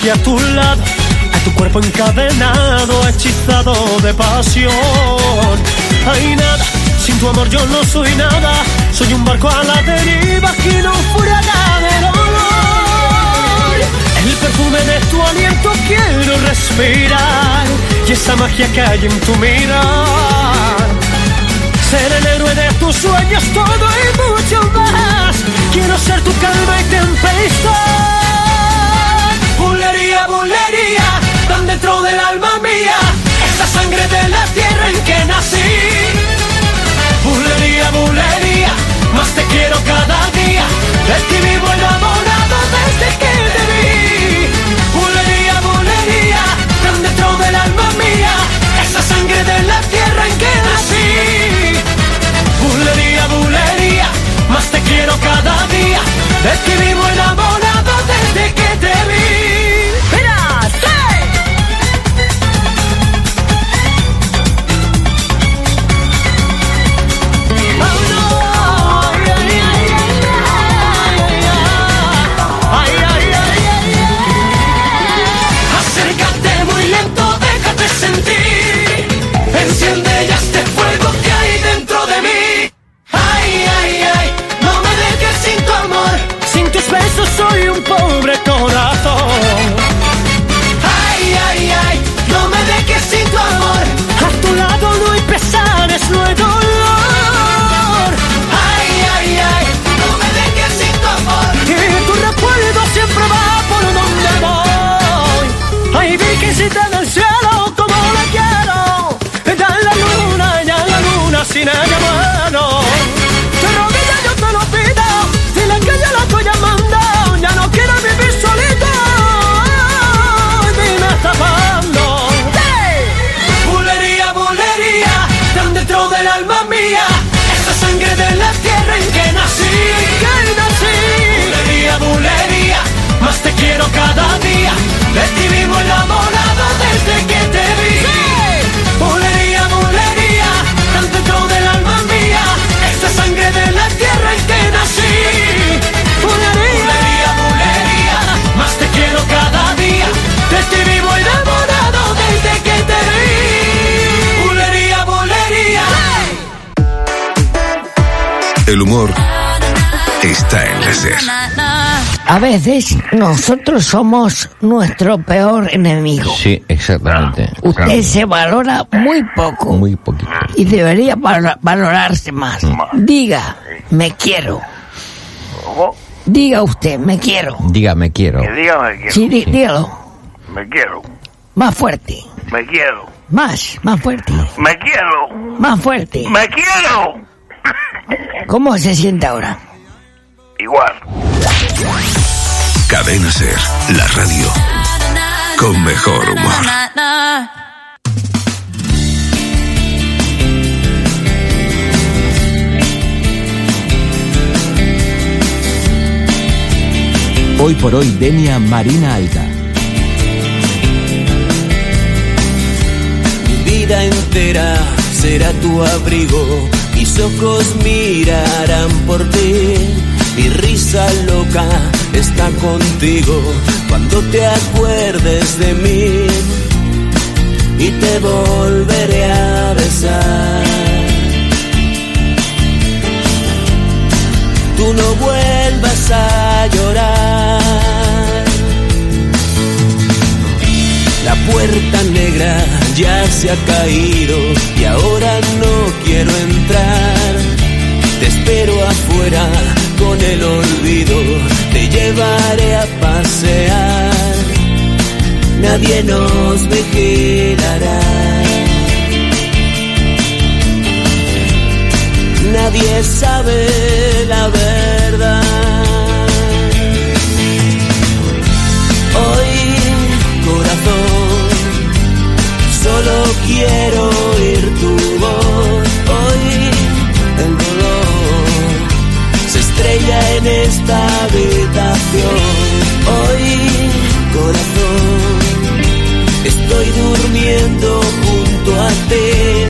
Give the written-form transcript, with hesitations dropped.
aquí a tu lado, a tu cuerpo encadenado, hechizado de pasión. Ay, nada, sin tu amor yo no soy nada, soy un barco a la deriva que no naufraga de dolor. El perfume de tu aliento quiero respirar, y esa magia que hay en tu mirar. Ser el héroe de tus sueños, todo y mucho más. Quiero ser tu calma y tempestad. Bulería, bulería, tan dentro del alma mía, esa sangre de la tierra en que nací. Bulería, bulería, más te quiero cada día, de ti vivo enamorado desde que te vi. Bulería, bulería, tan dentro del alma mía, esa sangre de la tierra en que nací. Bulería, bulería, más te quiero cada día, de ti vivo enamorado desde que te vi. ¡Mira! ¡Sí! ¡Oh, no! ¡Ay, ay, ay, ay, ay, ay, ay! Acércate muy lento, déjate sentir, enciende ya este fuego que hay dentro de mí. Ay, ay, ay, no me dejes sin tu amor, sin tus besos soy un pobre corazón. Ay, ay, ay, no me dejes sin tu amor, a tu lado no hay pesares, no hay dolor. Ay, ay, ay, no me dejes sin tu amor, y tu recuerdo siempre va por donde voy. Ay, virgencita del cielo, como la quiero, ya en la luna, sin ella muero. De rodillas yo te lo pido, dile que yo la estoy llamando, ya no quiero vivir solito, dime hasta cuándo. ¡Hey! Bulería, bulería, tan dentro del alma mía, esa sangre de la tierra en que nací. Bulería, bulería, más te quiero cada día, de ti vivo enamorado desde que te vi. Bulería, bulería, tan dentro del alma mía, esa sangre de la tierra en que nací. Bulería, bulería, más te quiero cada día, de ti vivo enamorado desde que te vi. Bulería, bulería. El humor está en la SER. A veces nosotros somos nuestro peor enemigo. Sí, exactamente. Usted se valora muy poco. Muy poquito. Y debería valorarse más. Diga, me quiero. Diga usted, me quiero. Diga, me quiero. Que diga me quiero. Sí, dígalo. Me quiero. Más fuerte. Me quiero. Más fuerte. Me quiero. Más fuerte. Me quiero. ¿Cómo se siente ahora? Igual. Cadena SER, la radio con mejor humor. Hoy por hoy, Denia Marina Alta. Mi vida entera será tu abrigo, mis ojos mirarán por ti. Mi risa loca está contigo cuando te acuerdes de mí, y te volveré a besar. Tú no vuelvas a llorar. La puerta negra ya se ha caído y ahora no quiero entrar. Te espero afuera con el olvido, te llevaré a pasear. Nadie nos vigilará, nadie sabe la verdad. Hoy, corazón, solo quiero oír tu voz. Hoy el dolor se estrella en esta habitación. Hoy, corazón, estoy durmiendo